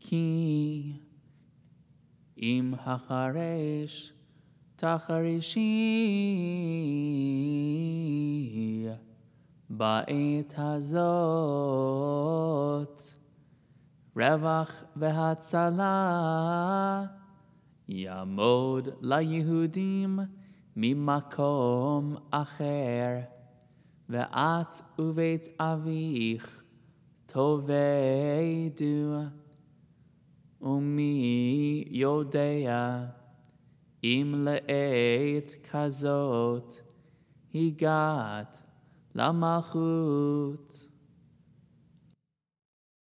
כי אם החרש תחרישי בעת הזאת, רווח והצלה יעמוד ליהודים ממקום אחר, ואת ובית אביך תאבדו. ומי יודע אם לעת כזאת הגעת למלכות.